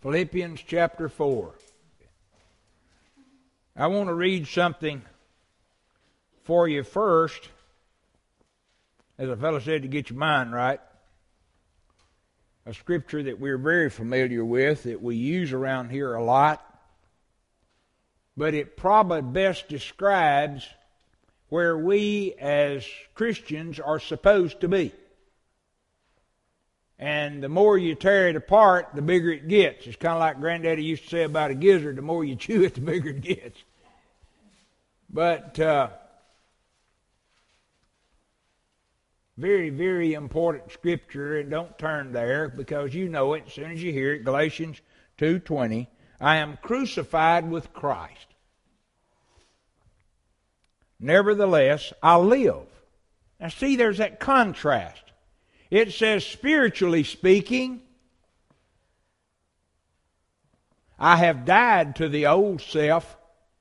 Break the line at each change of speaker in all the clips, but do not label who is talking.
Philippians chapter 4. I want to read something for you first, as a fellow said, to get your mind right. A scripture that we're very familiar with, that we use around here a lot, but it probably best describes where we as Christians are supposed to be. And the more you tear it apart, the bigger it gets. It's kind of like Granddaddy used to say about a gizzard, the more you chew it, the bigger it gets. But very, very important scripture, and don't turn there because you know it as soon as you hear it. Galatians 2:20, I am crucified with Christ. Nevertheless, I live. Now see, there's that contrast. It says, spiritually speaking, I have died to the old self,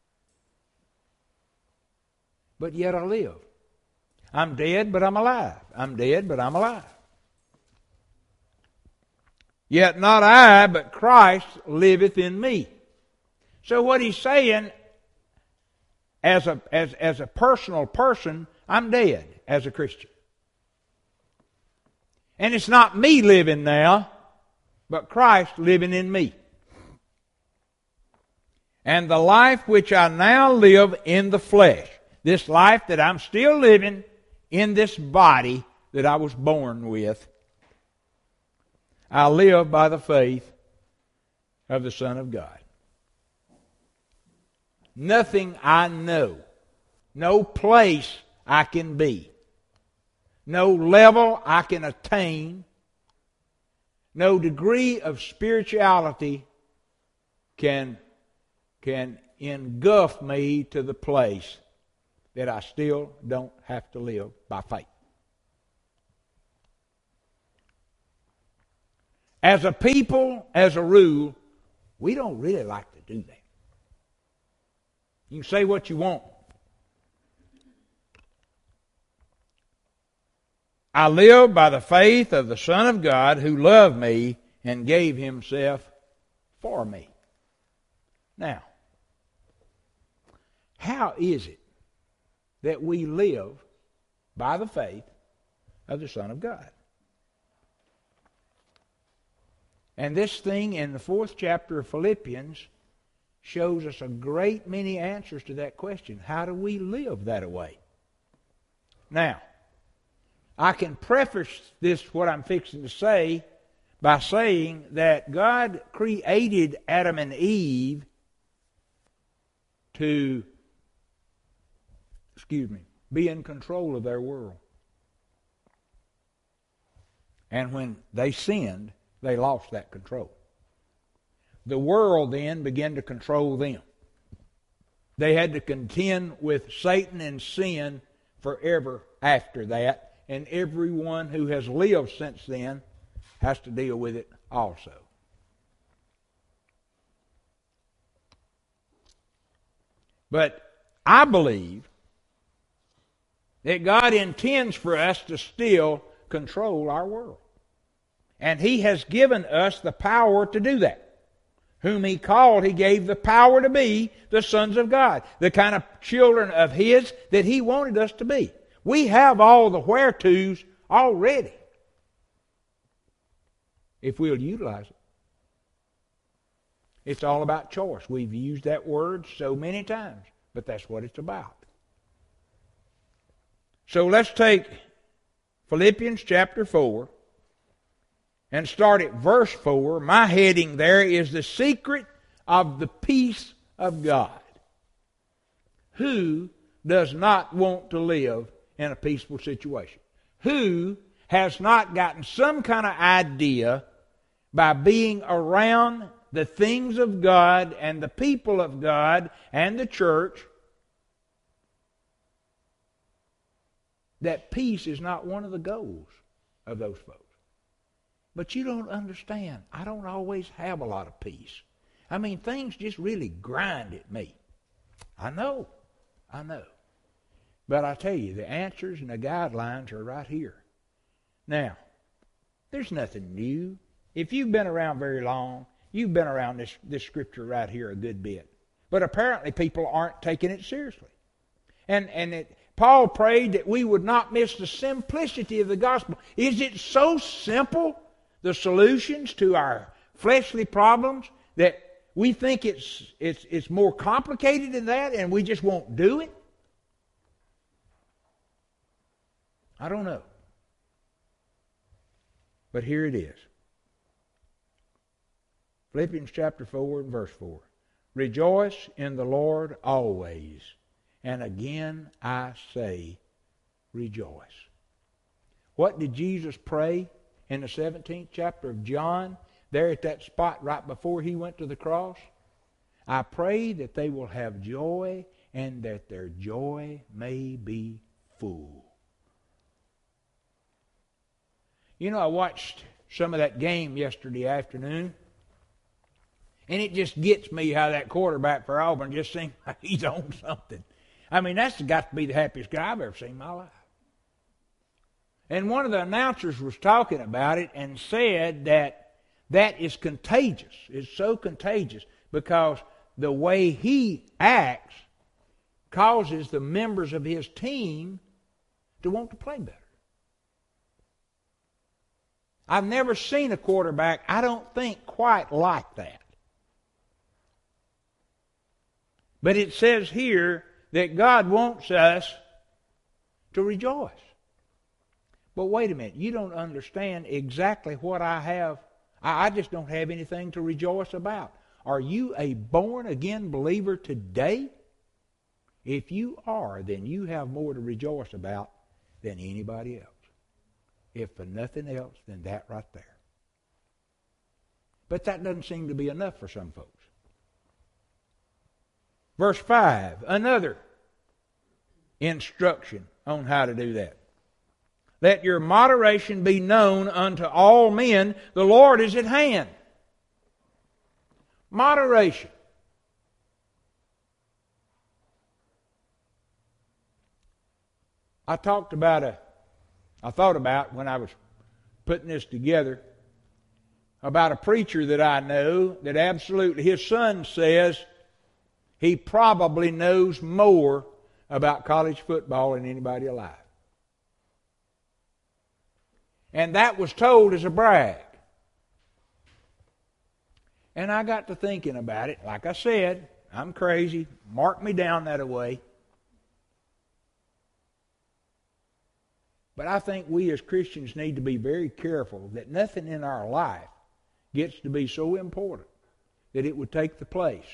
but yet I live. I'm dead, but I'm alive. I'm dead, but I'm alive. Yet not I, but Christ liveth in me. So what he's saying, as a personal person, I'm dead as a Christian. And it's not me living now, but Christ living in me. And the life which I now live in the flesh, this life that I'm still living in this body that I was born with, I live by the faith of the Son of God. Nothing I know, no place I can be, no level I can attain, no degree of spirituality can engulf me to the place that I still don't have to live by faith. As a people, as a rule, we don't really like to do that. You can say what you want. I live by the faith of the Son of God who loved me and gave himself for me. Now, how is it that we live by the faith of the Son of God? And this thing in the 4th chapter of Philippians shows us a great many answers to that question. How do we live that way? Now, I can preface this, what I'm fixing to say, by saying that God created Adam and Eve to, be in control of their world. And when they sinned, they lost that control. The world then began to control them. They had to contend with Satan and sin forever after that. And everyone who has lived since then has to deal with it also. But I believe that God intends for us to still control our world. And He has given us the power to do that. Whom He called, He gave the power to be the sons of God. The kind of children of His that He wanted us to be. We have all the where-tos already, if we'll utilize it. It's all about choice. We've used that word so many times, but that's what it's about. So let's take Philippians chapter 4 and start at verse 4. My heading there is the secret of the peace of God. Who does not want to live in a peaceful situation? Who has not gotten some kind of idea by being around the things of God and the people of God and the church that peace is not one of the goals of those folks? But you don't understand. I don't always have a lot of peace. I mean, things just really grind at me. I know. But I tell you, the answers and the guidelines are right here. Now, there's nothing new. If you've been around very long, You've been around this scripture right here a good bit. But apparently people aren't taking it seriously. Paul prayed that we would not miss the simplicity of the gospel. Is it so simple, the solutions to our fleshly problems, that we think it's more complicated than that and we just won't do it? I don't know. But here it is. Philippians chapter 4 and verse 4. Rejoice in the Lord always. And again I say, rejoice. What did Jesus pray in the 17th chapter of John, there at that spot right before he went to the cross? I pray that they will have joy and that their joy may be full. You know, I watched some of that game yesterday afternoon, and it just gets me how that quarterback for Auburn just seems like he's on something. I mean, that's got to be the happiest guy I've ever seen in my life. And one of the announcers was talking about it and said that is contagious. It's so contagious because the way he acts causes the members of his team to want to play better. I've never seen a quarterback, I don't think, quite like that. But it says here that God wants us to rejoice. But wait a minute, you don't understand exactly what I have. I just don't have anything to rejoice about. Are you a born-again believer today? If you are, then you have more to rejoice about than anybody else. If for nothing else than that right there. But that doesn't seem to be enough for some folks. Verse 5, another instruction on how to do that. Let your moderation be known unto all men. The Lord is at hand. Moderation. I thought about when I was putting this together about a preacher that I know that absolutely, his son says he probably knows more about college football than anybody alive. And that was told as a brag. And I got to thinking about it. Like I said, I'm crazy. Mark me down that way. But I think we as Christians need to be very careful that nothing in our life gets to be so important that it would take the place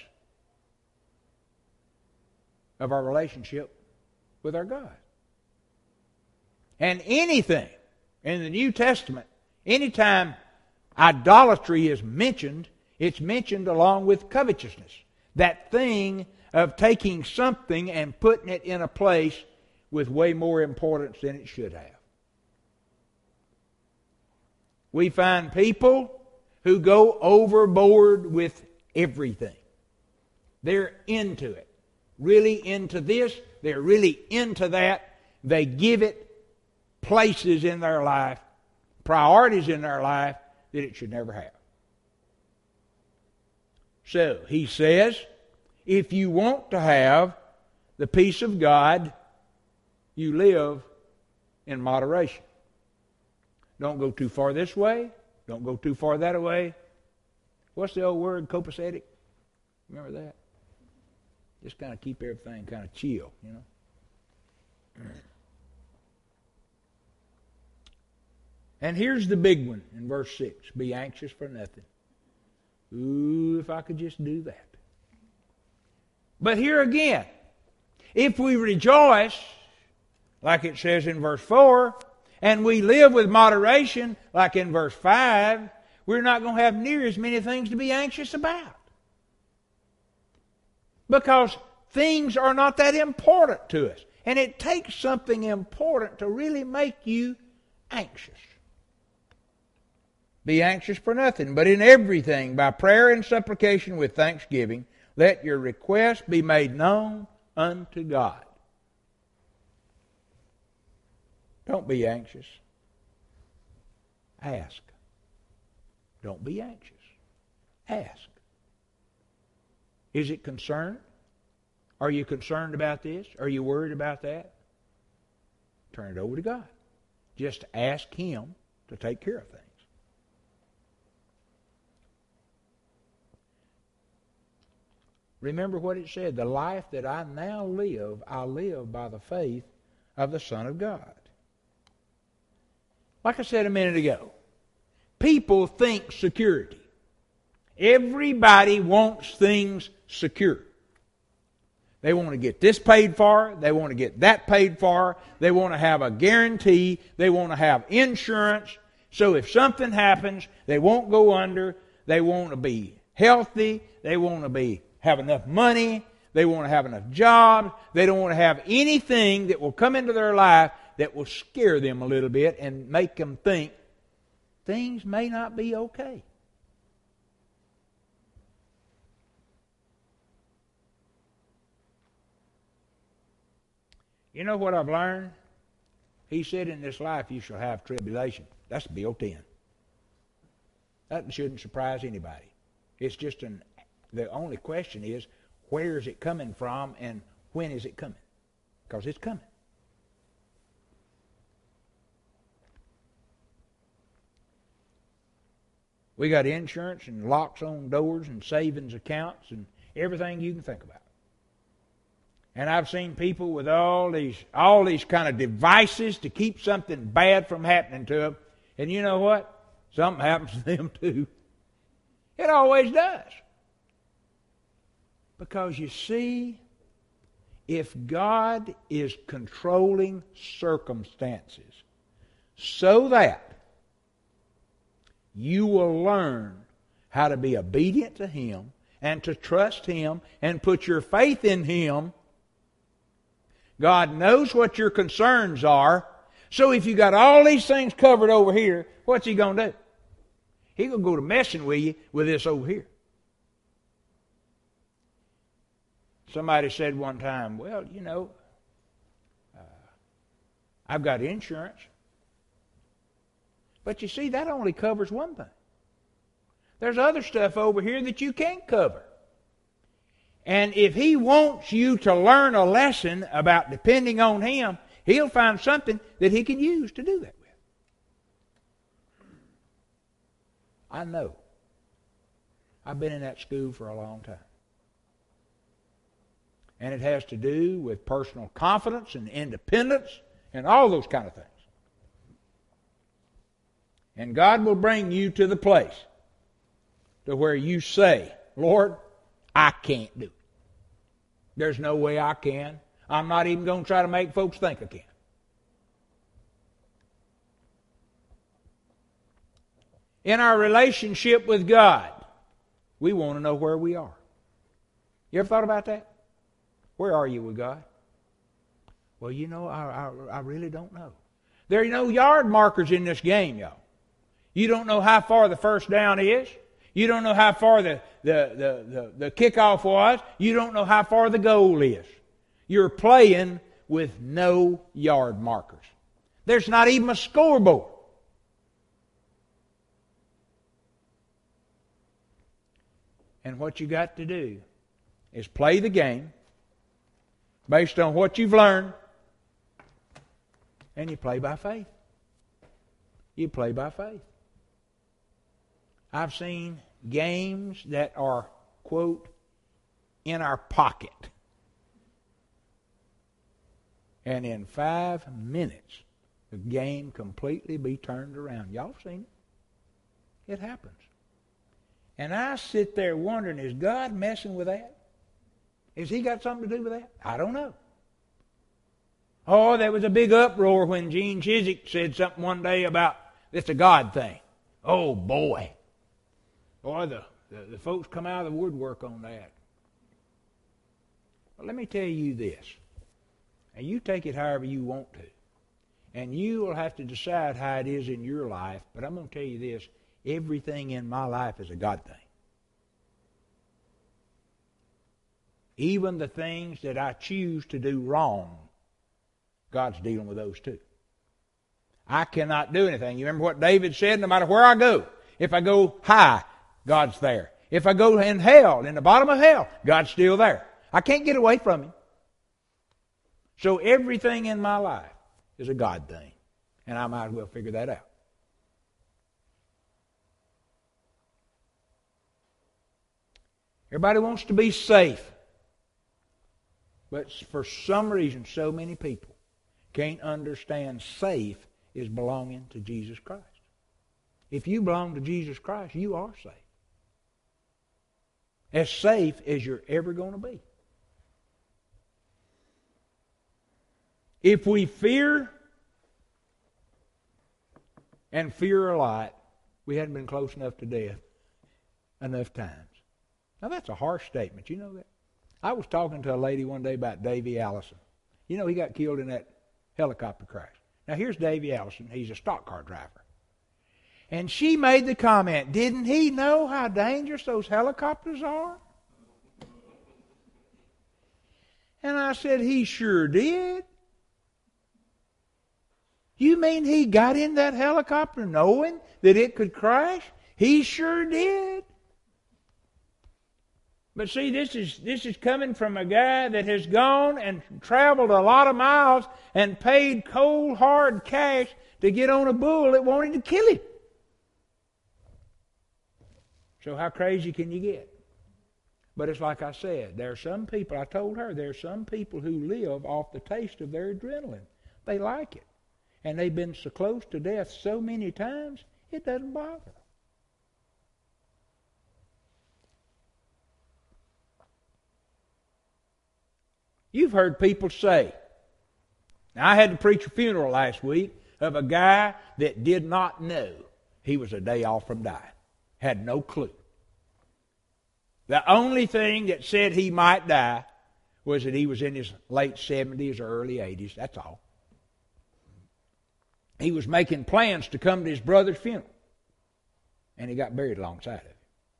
of our relationship with our God. And anything in the New Testament, anytime idolatry is mentioned, it's mentioned along with covetousness. That thing of taking something and putting it in a place with way more importance than it should have. We find people who go overboard with everything. They're into it. Really into this. They're really into that. They give it places in their life, priorities in their life that it should never have. So, he says, if you want to have the peace of God, you live in moderation. Don't go too far this way. Don't go too far that way. What's the old word, copacetic? Remember that? Just kind of keep everything kind of chill, you know. And here's the big one in verse 6. Be anxious for nothing. Ooh, if I could just do that. But here again, if we rejoice, like it says in verse 4, and we live with moderation, like in verse 5, we're not going to have near as many things to be anxious about. Because things are not that important to us. And it takes something important to really make you anxious. Be anxious for nothing, but in everything, by prayer and supplication with thanksgiving, let your requests be made known unto God. Don't be anxious. Ask. Don't be anxious. ask. Is it concern? Are you concerned about this? Are you worried about that? Turn it over to God. Just ask Him to take care of things. Remember what it said, the life that I now live, I live by the faith of the Son of God. Like I said a minute ago, people think security. Everybody wants things secure. They want to get this paid for. They want to get that paid for. They want to have a guarantee. They want to have insurance. So if something happens, they won't go under. They want to be healthy. They want to have enough money. They want to have enough jobs. They don't want to have anything that will come into their life that will scare them a little bit and make them think things may not be okay. You know what I've learned? He said, in this life you shall have tribulation. That's built in. That shouldn't surprise anybody. It's just the only question is, where is it coming from and when is it coming? Because it's coming. We got insurance and locks on doors and savings accounts and everything you can think about. And I've seen people with all these kind of devices to keep something bad from happening to them. And you know what? Something happens to them too. It always does. Because you see, if God is controlling circumstances so that you will learn how to be obedient to Him and to trust Him and put your faith in Him, God knows what your concerns are. So if you got all these things covered over here, what's He going to do? He's going to go to messing with you with this over here. Somebody said one time, well, you know, I've got insurance. But you see, that only covers one thing. There's other stuff over here that you can't cover. And if He wants you to learn a lesson about depending on Him, He'll find something that He can use to do that with. I know. I've been in that school for a long time. And it has to do with personal confidence and independence and all those kind of things. And God will bring you to the place to where you say, Lord, I can't do it. There's no way I can. I'm not even going to try to make folks think I can. In our relationship with God, we want to know where we are. You ever thought about that? Where are you with God? Well, you know, I really don't know. There are no yard markers in this game, y'all. You don't know how far the first down is. You don't know how far the kickoff was. You don't know how far the goal is. You're playing with no yard markers. There's not even a scoreboard. And what you got to do is play the game based on what you've learned, and you play by faith. You play by faith. I've seen games that are, quote, in our pocket. And in 5 minutes, the game completely be turned around. Y'all seen it? It happens. And I sit there wondering, is God messing with that? Has He got something to do with that? I don't know. Oh, there was a big uproar when Gene Chiswick said something one day about it's a God thing. Oh, boy. Boy, the folks come out of the woodwork on that. Well, let me tell you this. And you take it however you want to. And you will have to decide how it is in your life. But I'm going to tell you this. Everything in my life is a God thing. Even the things that I choose to do wrong, God's dealing with those too. I cannot do anything. You remember what David said? No matter where I go, if I go high, God's there. If I go in hell, in the bottom of hell, God's still there. I can't get away from Him. So everything in my life is a God thing. And I might as well figure that out. Everybody wants to be safe. But for some reason, so many people can't understand safe is belonging to Jesus Christ. If you belong to Jesus Christ, you are safe. As safe as you're ever going to be. If we fear and fear a lot, we hadn't been close enough to death enough times. Now that's a harsh statement, you know that? I was talking to a lady one day about Davy Allison. You know he got killed in that helicopter crash. Now here's Davy Allison, he's a stock car driver. And she made the comment, didn't he know how dangerous those helicopters are? And I said, he sure did. You mean he got in that helicopter knowing that it could crash? He sure did. But see, this is coming from a guy that has gone and traveled a lot of miles and paid cold, hard cash to get on a bull that wanted to kill him. So how crazy can you get? But it's like I said, there are some people, I told her, there are some people who live off the taste of their adrenaline. They like it. And they've been so close to death so many times, it doesn't bother them. You've heard people say, now I had to preach a funeral last week of a guy that did not know he was a day off from dying. Had no clue. The only thing that said he might die was that he was in his late 70s or early 80s. That's all. He was making plans to come to his brother's funeral. And he got buried alongside of him.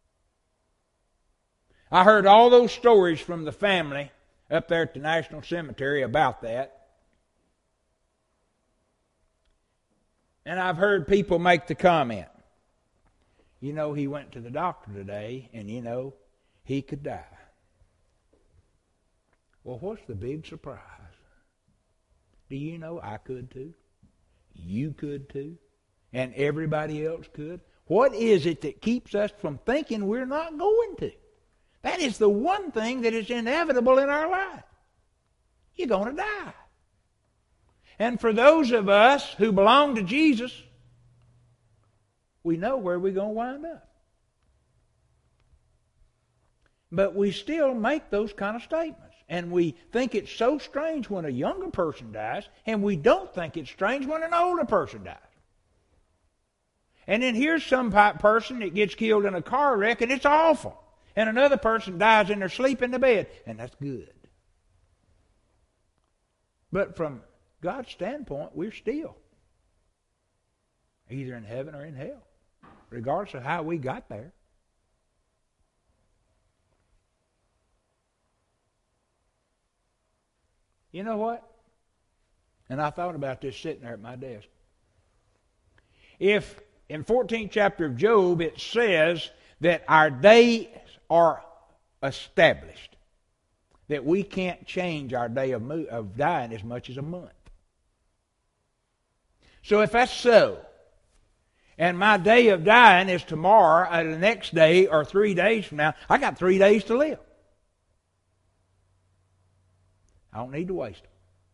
I heard all those stories from the family up there at the National Cemetery about that. And I've heard people make the comment, you know, he went to the doctor today and, you know, he could die. Well, what's the big surprise? Do you know I could too? You could too? And everybody else could? What is it that keeps us from thinking we're not going to? That is the one thing that is inevitable in our life. You're going to die. And for those of us who belong to Jesus, we know where we're going to wind up. But we still make those kind of statements. And we think it's so strange when a younger person dies, and we don't think it's strange when an older person dies. And then here's some person that gets killed in a car wreck, and it's awful. And another person dies in their sleep in the bed, and that's good. But from God's standpoint, we're still either in heaven or in hell, regardless of how we got there. You know what? And I thought about this sitting there at my desk. If in 14th chapter of Job it says that our days are established, that we can't change our day of dying as much as a month. So if that's so, and my day of dying is tomorrow or the next day or 3 days from now, I got 3 days to live. I don't need to waste them.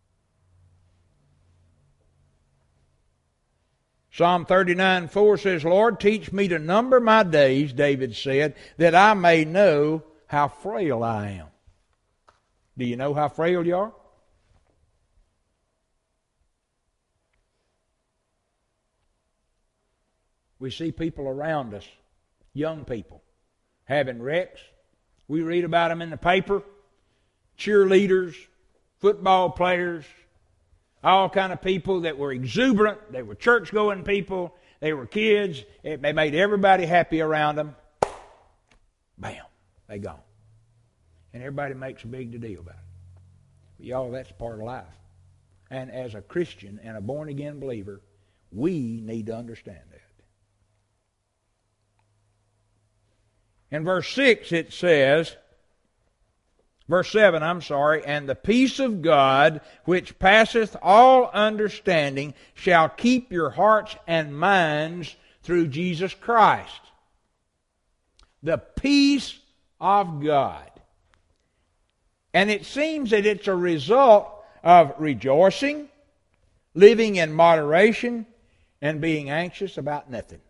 Psalm 39:4 says, Lord, teach me to number my days, David said, that I may know how frail I am. Do you know how frail you are? We see people around us, young people, having wrecks. We read about them in the paper. Cheerleaders, football players, all kind of people that were exuberant. They were church-going people. They were kids. They made everybody happy around them. Bam, they gone. And everybody makes a big deal about it. But y'all, that's part of life. And as a Christian and a born-again believer, we need to understand that. In verse 6 it says, verse 7, and the peace of God, which passeth all understanding, shall keep your hearts and minds through Jesus Christ. The peace of God. And it seems that it's a result of rejoicing, living in moderation, and being anxious about nothing.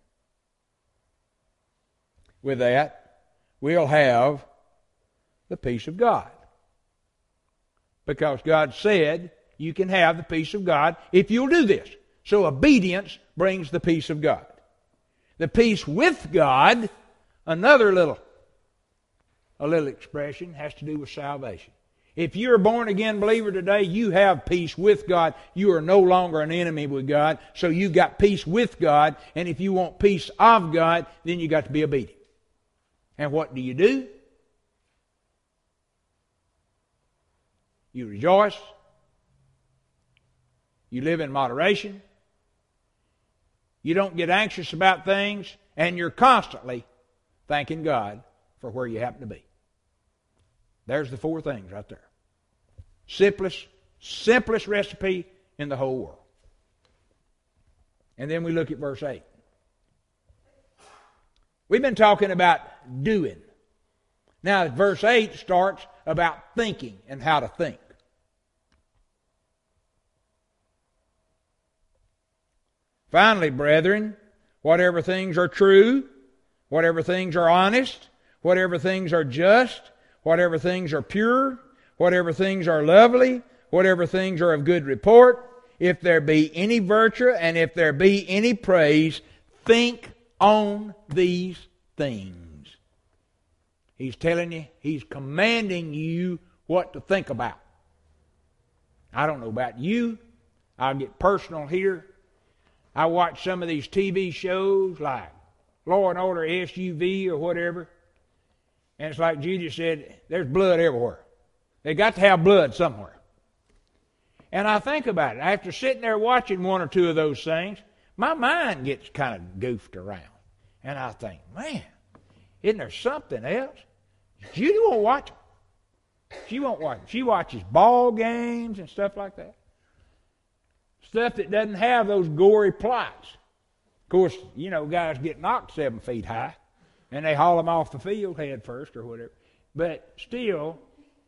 With that, we'll have the peace of God. Because God said you can have the peace of God if you'll do this. So obedience brings the peace of God. The peace with God, another little expression, has to do with salvation. If you're a born-again believer today, you have peace with God. You are no longer an enemy with God, so you got peace with God. And if you want peace of God, then you got to be obedient. And what do? You rejoice. You live in moderation. You don't get anxious about things, and you're constantly thanking God for where you happen to be. There's the four things right there. Simplest recipe in the whole world. And then we look at verse 8. We've been talking about doing. Now, verse 8 starts about thinking and how to think. Finally, brethren, whatever things are true, whatever things are honest, whatever things are just, whatever things are pure, whatever things are lovely, whatever things are of good report, if there be any virtue and if there be any praise, think on these things. He's telling you, he's commanding you what to think about. I don't know about you. I'll get personal here. I watch some of these TV shows like Law and Order SUV or whatever. And it's like Judy said, there's blood everywhere. They got to have blood somewhere. And I think about it. After sitting there watching one or two of those things, my mind gets kind of goofed around. And I think, man, isn't there something else? Judy won't watch it. She won't watch it. She watches ball games and stuff like that. Stuff that doesn't have those gory plots. Of course, you know, guys get knocked 7 feet high, and they haul them off the field head first or whatever. But still,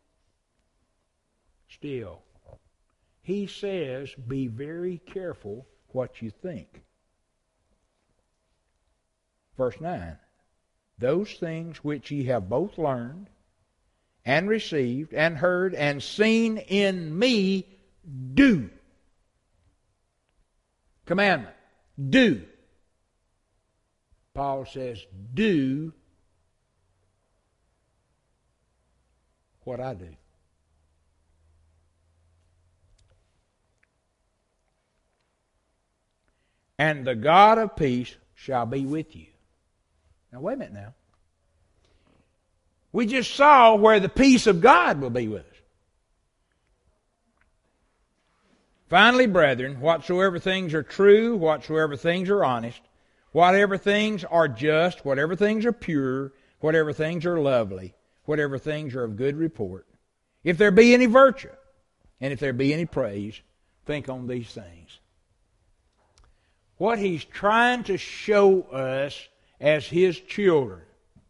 he says, be very careful what you think. Verse 9, those things which ye have both learned and received and heard and seen in me, do. Commandment, do. Paul says, do what I do. And the God of peace shall be with you. Now, wait a minute now. We just saw where the peace of God will be with us. Finally, brethren, whatsoever things are true, whatsoever things are honest, whatever things are just, whatever things are pure, whatever things are lovely, whatever things are of good report, if there be any virtue, and if there be any praise, think on these things. What he's trying to show us as his children,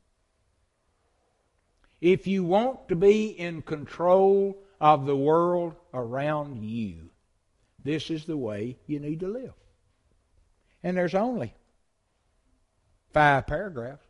if you want to be in control of the world around you, this is the way you need to live. And there's only 5 paragraphs.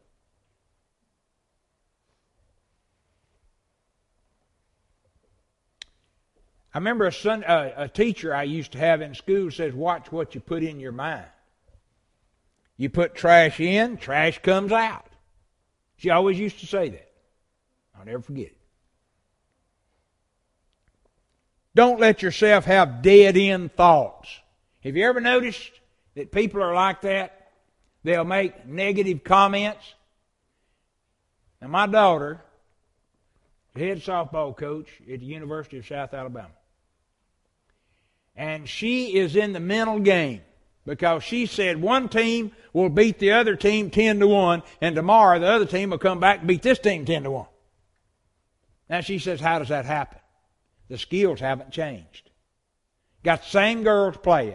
I remember a teacher I used to have in school says, watch what you put in your mind. You put trash in, trash comes out. She always used to say that. I'll never forget it. Don't let yourself have dead-end thoughts. Have you ever noticed that people are like that? They'll make negative comments. Now, my daughter, the head softball coach at the University of South Alabama, and she is in the mental game Because she said one team will beat the other team 10-1, and tomorrow the other team will come back and beat this team 10-1. Now she says, how does that happen? The skills haven't changed. Got the same girls playing.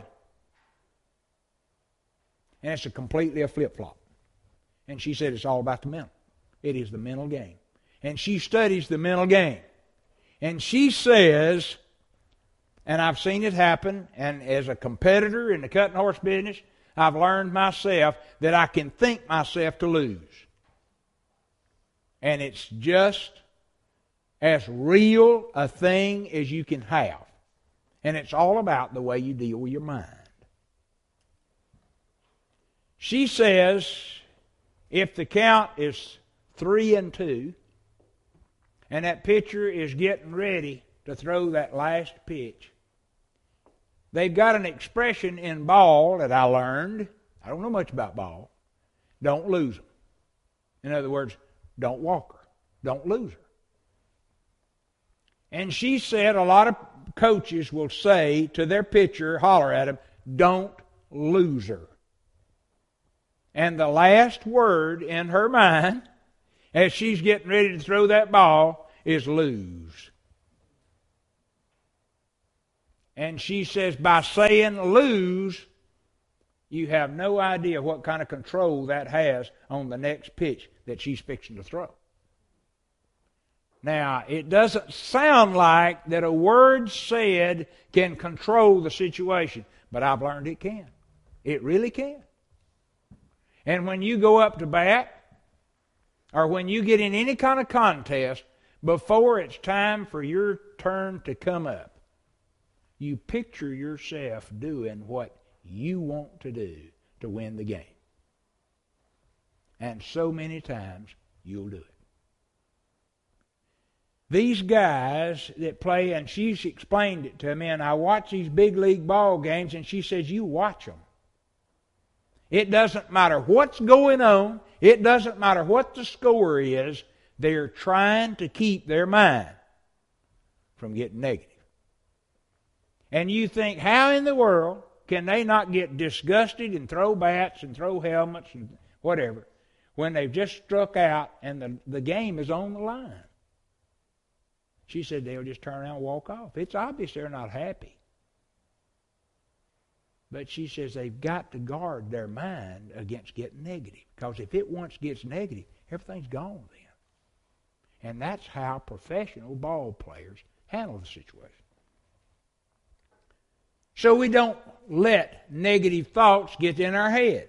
And it's completely a flip-flop. And she said it's all about the mental. It is the mental game. And she studies the mental game. And she says, and I've seen it happen, and as a competitor in the cutting horse business, I've learned myself that I can think myself to lose. And it's just as real a thing as you can have. And it's all about the way you deal with your mind. She says, if the count is 3-2, and that pitcher is getting ready to throw that last pitch, they've got an expression in ball that I learned. I don't know much about ball. Don't lose them. In other words, don't walk her. Don't lose her. And she said a lot of coaches will say to their pitcher, holler at him, don't lose her. And the last word in her mind, as she's getting ready to throw that ball, is lose. And she says, by saying lose, you have no idea what kind of control that has on the next pitch that she's fixing to throw. Now, it doesn't sound like that a word said can control the situation, but I've learned it can. It really can. And when you go up to bat, or when you get in any kind of contest, before it's time for your turn to come up, you picture yourself doing what you want to do to win the game. And so many times, you'll do it. These guys that play, and she's explained it to me, and I watch these big league ball games, and she says, you watch them. It doesn't matter what's going on. It doesn't matter what the score is. They're trying to keep their mind from getting negative. And you think, how in the world can they not get disgusted and throw bats and throw helmets and whatever when they've just struck out and the game is on the line? She said they'll just turn around and walk off. It's obvious they're not happy. But she says they've got to guard their mind against getting negative. Because if it once gets negative, everything's gone then. And that's how professional ball players handle the situation. So we don't let negative thoughts get in our head.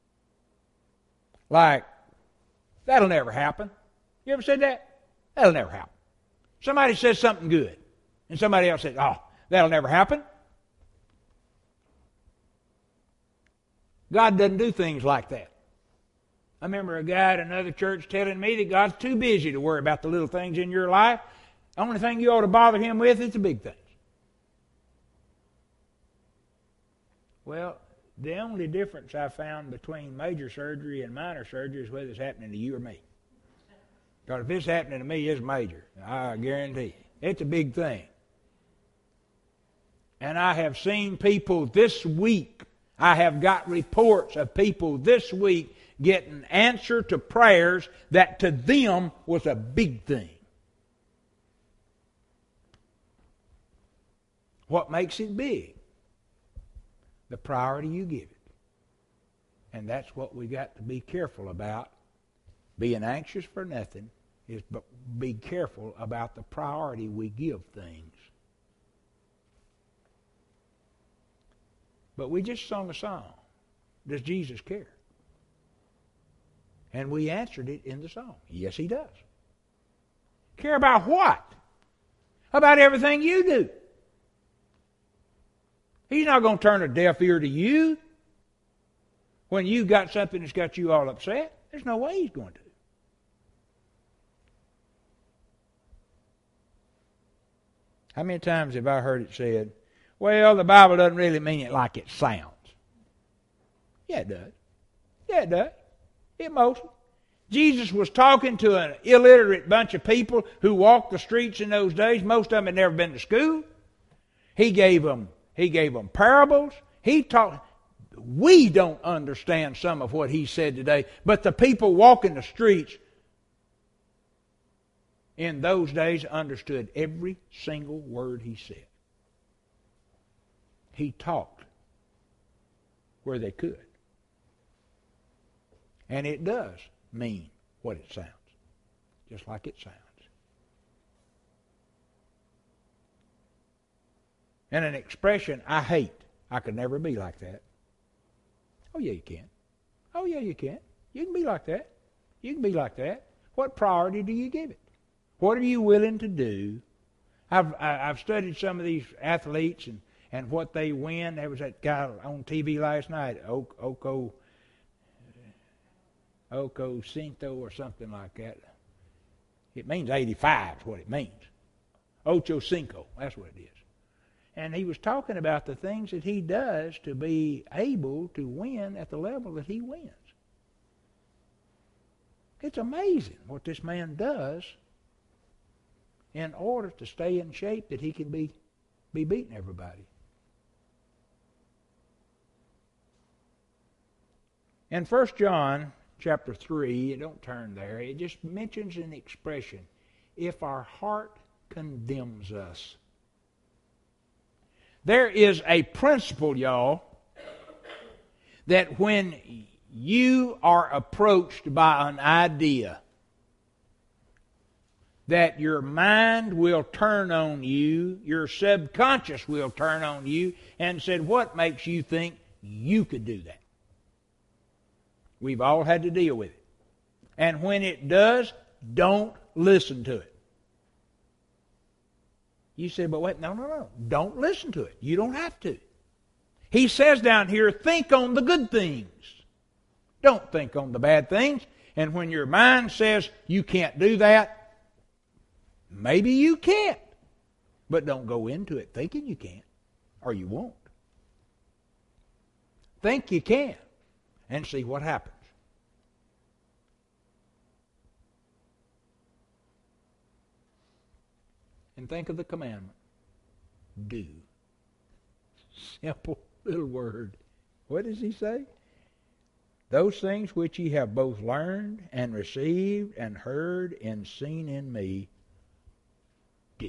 Like, that'll never happen. You ever said that? That'll never happen. Somebody says something good, and somebody else says, oh, that'll never happen. God doesn't do things like that. I remember a guy at another church telling me that God's too busy to worry about the little things in your life. The only thing you ought to bother Him with is the big things. Well, the only difference I found between major surgery and minor surgery is whether it's happening to you or me. Because if it's happening to me, it's major. I guarantee you. It's a big thing. And I have seen people this week, I have got reports of people this week getting answer to prayers that to them was a big thing. What makes it big? The priority you give it. And that's what we got to be careful about. Being anxious for nothing is but be careful about the priority we give things. But we just sung a song. Does Jesus care? And we answered it in the song. Yes, He does. Care about what? About everything you do. He's not going to turn a deaf ear to you when you've got something that's got you all upset. There's no way He's going to. How many times have I heard it said, well, the Bible doesn't really mean it like it sounds? Yeah, it does. Yeah, it does. It mostly. Jesus was talking to an illiterate bunch of people who walked the streets in those days. Most of them had never been to school. He gave them parables. He taught. We don't understand some of what he said today, but the people walking the streets in those days understood every single word he said. He talked where they could. And it does mean what it sounds, just like it sounds. And an expression I hate. I could never be like that. Oh, yeah, you can. Oh, yeah, you can. You can be like that. You can be like that. What priority do you give it? What are you willing to do? I've studied some of these athletes and what they win. There was that guy on TV last night, Oko Cinco or something like that. It means 85 is what it means. Ocho Cinco, that's what it is. And he was talking about the things that he does to be able to win at the level that he wins. It's amazing what this man does in order to stay in shape that he can be beating everybody. In 1 John chapter 3, don't turn there, it just mentions an expression, if our heart condemns us. There is a principle, y'all, that when you are approached by an idea, that your mind will turn on you, your subconscious will turn on you, and said, what makes you think you could do that? We've all had to deal with it. And when it does, don't listen to it. You say, but wait, no. Don't listen to it. You don't have to. He says down here, think on the good things. Don't think on the bad things. And when your mind says you can't do that, maybe you can't. But don't go into it thinking you can't, or you won't. Think you can, and see what happens. And think of the commandment. Do. Simple little word. What does he say? Those things which ye have both learned and received and heard and seen in me, do.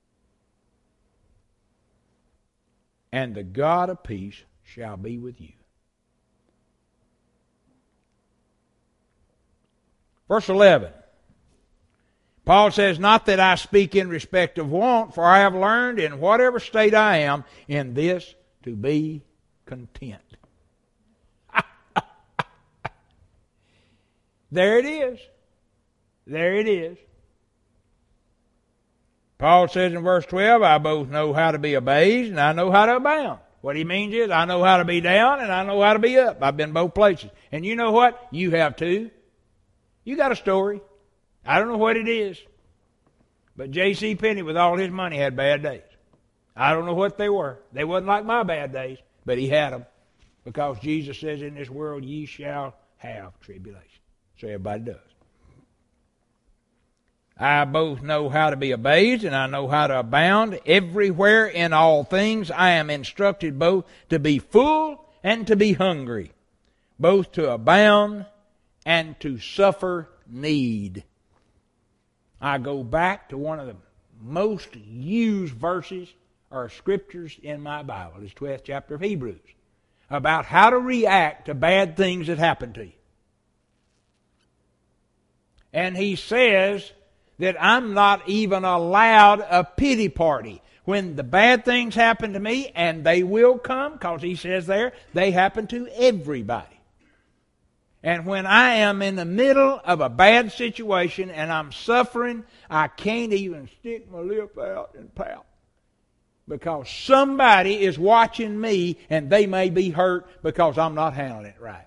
And the God of peace shall be with you. Verse 11. Paul says, not that I speak in respect of want, for I have learned in whatever state I am, in this to be content. There it is. There it is. Paul says in verse 12, I both know how to be abased and I know how to abound. What he means is, I know how to be down and I know how to be up. I've been both places. And you know what? You have too. You got a story. I don't know what it is. But J.C. Penney, with all his money, had bad days. I don't know what they were. They wasn't like my bad days, but he had them. Because Jesus says, in this world ye shall have tribulation. So everybody does. I both know how to be abased and I know how to abound. Everywhere in all things I am instructed both to be full and to be hungry, both to abound and to suffer need. I go back to one of the most used verses or scriptures in my Bible, this 12th chapter of Hebrews, about how to react to bad things that happen to you. And he says that I'm not even allowed a pity party. When the bad things happen to me, and they will come, because he says there, they happen to everybody. And when I am in the middle of a bad situation and I'm suffering, I can't even stick my lip out and pout. Because somebody is watching me and they may be hurt because I'm not handling it right.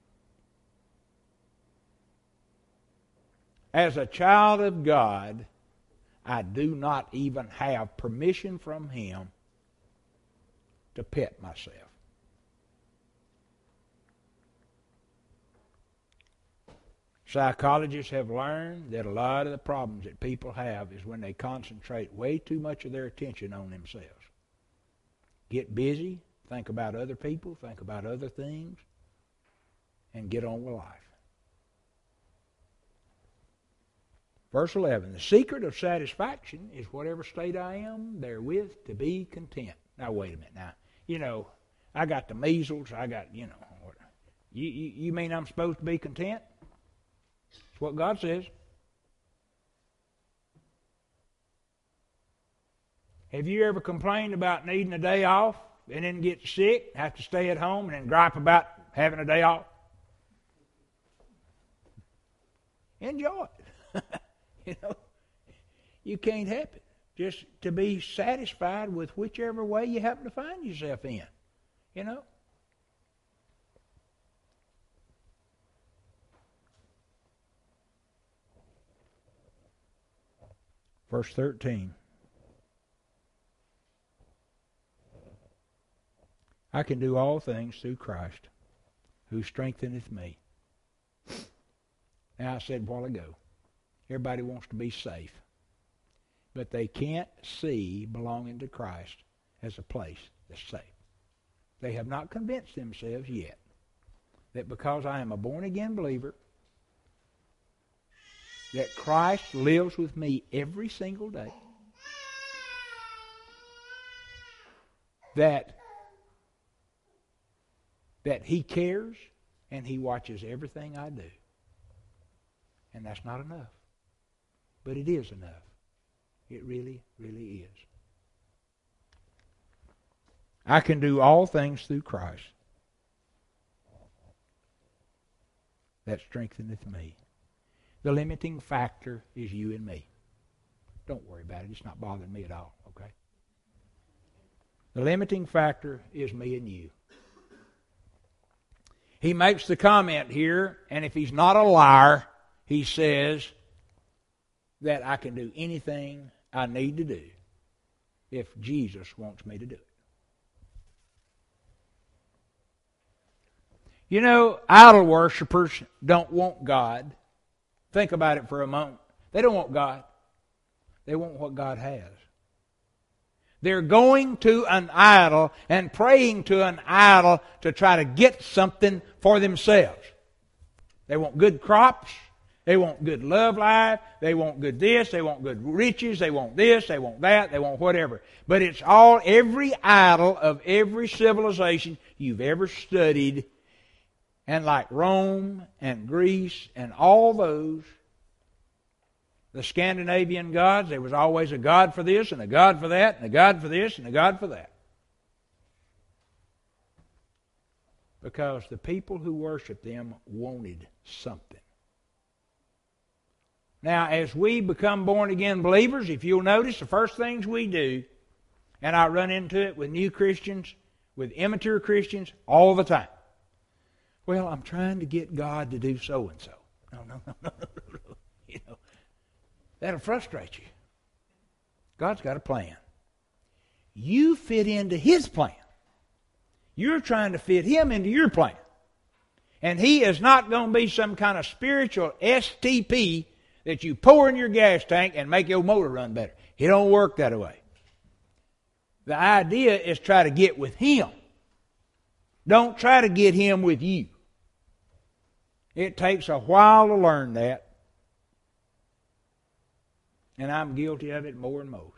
As a child of God, I do not even have permission from Him to pet myself. Psychologists have learned that a lot of the problems that people have is when they concentrate way too much of their attention on themselves. Get busy think about other people, think about other things, and get on with life. Verse 11, the secret of satisfaction is whatever state I am therewith to be content. Now, wait a minute. Now, I got the measles. I got, you mean I'm supposed to be content? That's what God says. Have you ever complained about needing a day off and then get sick, have to stay at home, and then gripe about having a day off? Enjoy it. You can't help it. Just to be satisfied with whichever way you happen to find yourself in. Verse 13. I can do all things through Christ, who strengtheneth me. Now, I said a while ago, everybody wants to be safe, but they can't see belonging to Christ as a place that's safe. They have not convinced themselves yet that because I am a born-again believer, that Christ lives with me every single day, that He cares and He watches everything I do. And that's not enough. But it is enough. It really, really is. I can do all things through Christ that strengtheneth me. The limiting factor is you and me. Don't worry about it. It's not bothering me at all, okay? The limiting factor is me and you. He makes the comment here, and if he's not a liar, he says that I can do anything I need to do if Jesus wants me to do it. Idol worshipers don't want God. Think about it for a moment. They don't want God. They want what God has. They're going to an idol and praying to an idol to try to get something for themselves. They want good crops. They want good love life. They want good this. They want good riches. They want this. They want that. They want whatever. But it's all, every idol of every civilization you've ever studied, and like Rome and Greece and all those, the Scandinavian gods, there was always a god for this and a god for that and a god for this and a god for that. Because the people who worshiped them wanted something. Now, as we become born-again believers, if you'll notice, the first things we do, and I run into it with new Christians, with immature Christians, all the time. Well, I'm trying to get God to do so-and-so. No. That'll frustrate you. God's got a plan. You fit into His plan. You're trying to fit Him into your plan. And He is not going to be some kind of spiritual STP that you pour in your gas tank and make your motor run better. It don't work that way. The idea is try to get with Him. Don't try to get Him with you. It takes a while to learn that. And I'm guilty of it more than most.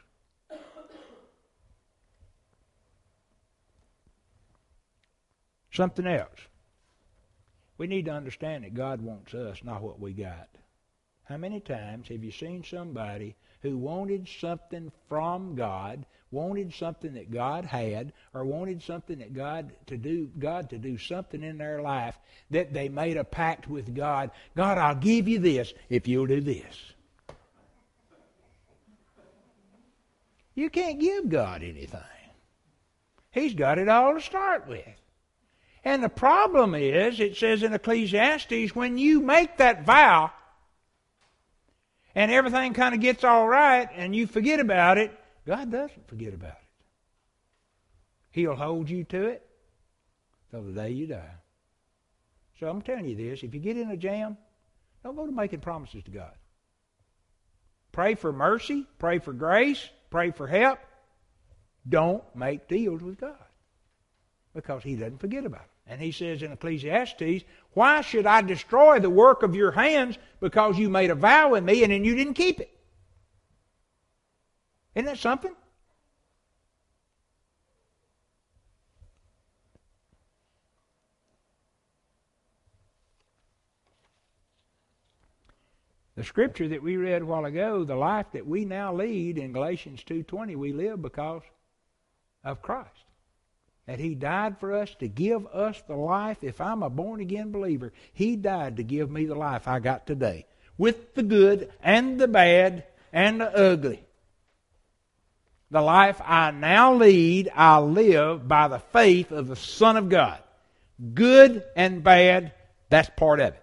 Something else. We need to understand that God wants us, not what we got. How many times have you seen somebody who wanted something from God, wanted something that God had, or wanted something that God to do something in their life, that they made a pact with God? God, I'll give you this if you'll do this. You can't give God anything. He's got it all to start with. And the problem is, it says in Ecclesiastes, when you make that vow, and everything kind of gets all right, and you forget about it, God doesn't forget about it. He'll hold you to it till the day you die. So I'm telling you this, if you get in a jam, don't go to making promises to God. Pray for mercy, pray for grace, pray for help. Don't make deals with God. Because He doesn't forget about them. And He says in Ecclesiastes, why should I destroy the work of your hands because you made a vow with me and then you didn't keep it? Isn't that something? The scripture that we read a while ago, the life that we now lead in Galatians 2:20, we live because of Christ. That He died for us to give us the life. If I'm a born-again believer, He died to give me the life I got today. With the good and the bad and the ugly. The life I now lead, I live by the faith of the Son of God. Good and bad, that's part of it.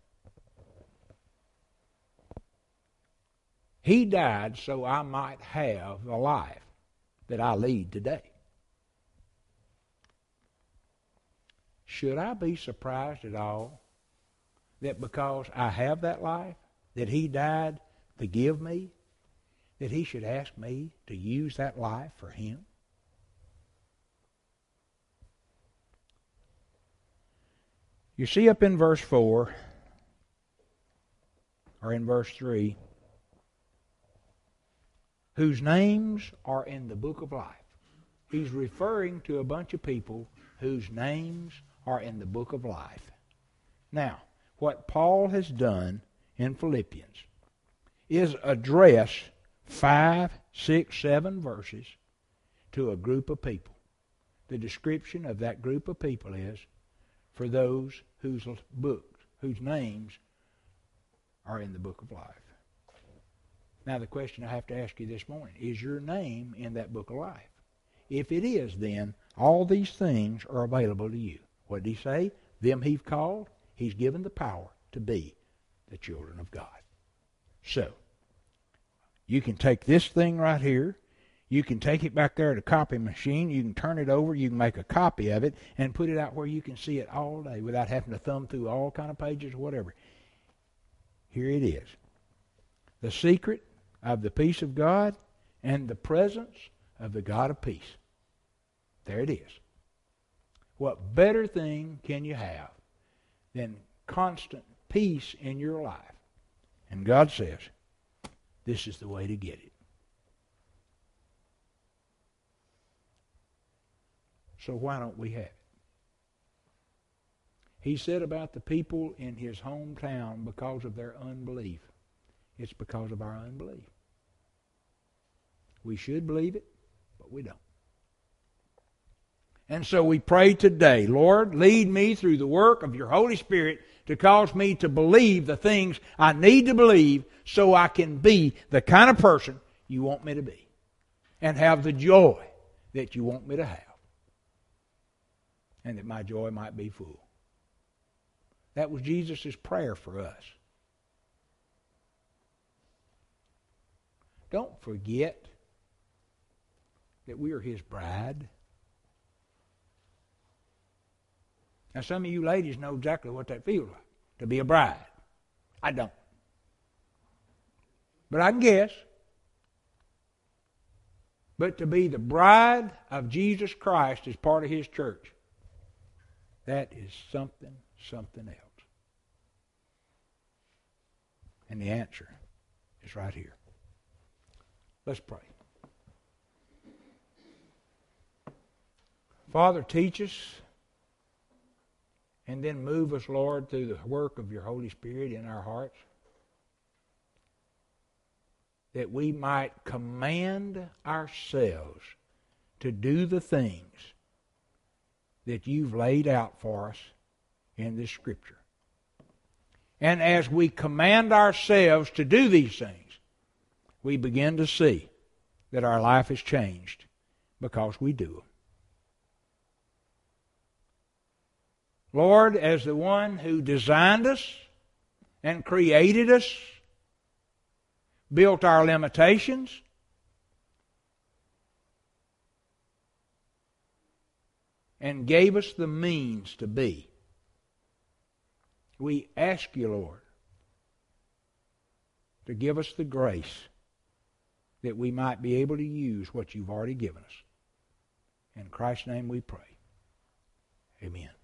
He died so I might have the life that I lead today. Should I be surprised at all that because I have that life, that He died to give me, that He should ask me to use that life for Him? You see up in verse 4, or in verse 3, whose names are in the book of life. He's referring to a bunch of people whose names are in the book of life. Now, what Paul has done in Philippians is address 5, 6, 7 verses to a group of people. The description of that group of people is for those whose books, whose names are in the book of life. Now the question I have to ask you this morning, is your name in that book of life? If it is, then all these things are available to you. What did He say? Them He's called, He's given the power to be the children of God. So, you can take this thing right here, you can take it back there to the copy machine, you can turn it over, you can make a copy of it, and put it out where you can see it all day without having to thumb through all kind of pages or whatever. Here it is. The secret of the peace of God and the presence of the God of peace. There it is. What better thing can you have than constant peace in your life? And God says, this is the way to get it. So why don't we have it? He said about the people in His hometown, because of their unbelief, it's because of our unbelief. We should believe it, but we don't. And so we pray today, Lord, lead me through the work of your Holy Spirit to cause me to believe the things I need to believe so I can be the kind of person you want me to be and have the joy that you want me to have, and that my joy might be full. That was Jesus' prayer for us. Don't forget that we are His bride. Now some of you ladies know exactly what that feels like, to be a bride. I don't. But I can guess. But to be the bride of Jesus Christ as part of His church, that is something else. And the answer is right here. Let's pray. Father, teach us and then move us, Lord, through the work of your Holy Spirit in our hearts, that we might command ourselves to do the things that you've laid out for us in this Scripture. And as we command ourselves to do these things, we begin to see that our life has changed because we do them. Lord, as the one who designed us and created us, built our limitations, and gave us the means to be, we ask you, Lord, to give us the grace that we might be able to use what you've already given us. In Christ's name we pray. Amen.